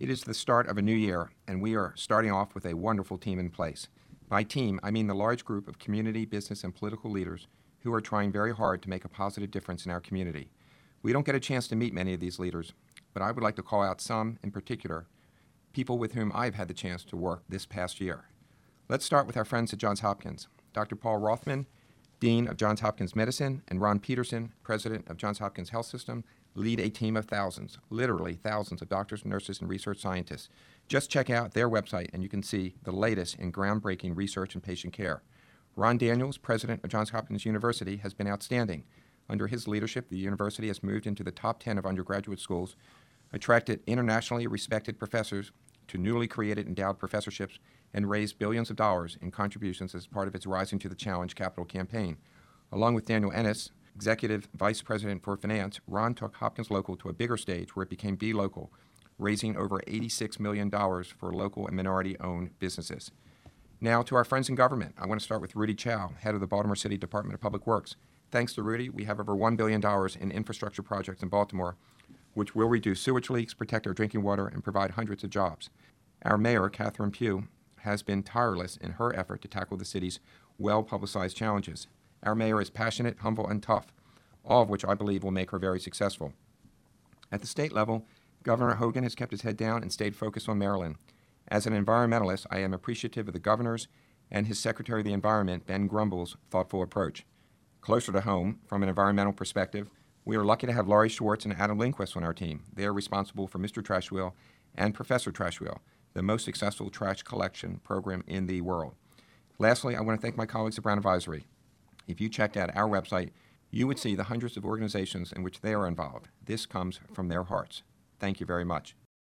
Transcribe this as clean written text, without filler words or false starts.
It is the start of a new year, and we are starting off with a wonderful team in place. By team, I mean the large group of community, business, and political leaders who are trying very hard to make a positive difference in our community. We don't get a chance to meet many of these leaders, but I would like to call out some in particular, people with whom I've had the chance to work this past year. Let's start with our friends at Johns Hopkins. Dr. Paul Rothman, Dean of Johns Hopkins Medicine, and Ron Peterson, President of Johns Hopkins Health System, lead a team of thousands, literally thousands of doctors, nurses, and research scientists. Just check out their website and you can see the latest in groundbreaking research and patient care. Ron Daniels, President of Johns Hopkins University, has been outstanding. Under his leadership, the university has moved into the top 10 of undergraduate schools, attracted internationally respected professors to newly created endowed professorships, and raised billions of dollars in contributions as part of its Rising to the Challenge capital campaign. Along with Daniel Ennis, Executive Vice President for Finance, Ron took Hopkins Local to a bigger stage where it became B-Local, raising over $86 million for local and minority-owned businesses. Now to our friends in government. I want to start with Rudy Chow, head of the Baltimore City Department of Public Works. Thanks to Rudy, we have over $1 billion in infrastructure projects in Baltimore, which will reduce sewage leaks, protect our drinking water, and provide hundreds of jobs. Our mayor, Catherine Pugh, has been tireless in her effort to tackle the city's well-publicized challenges. Our mayor is passionate, humble, and tough, all of which I believe will make her very successful. At the state level, Governor Hogan has kept his head down and stayed focused on Maryland. As an environmentalist, I am appreciative of the governor's and his Secretary of the Environment, Ben Grumble's, thoughtful approach. Closer to home, from an environmental perspective, we are lucky to have Laurie Schwartz and Adam Lindquist on our team. They are responsible for Mr. Trash Wheel and Professor Trash Wheel, the most successful trash collection program in the world. Lastly, I want to thank my colleagues at Brown Advisory. If you checked out our website, you would see the hundreds of organizations in which they are involved. This comes from their hearts. Thank you very much.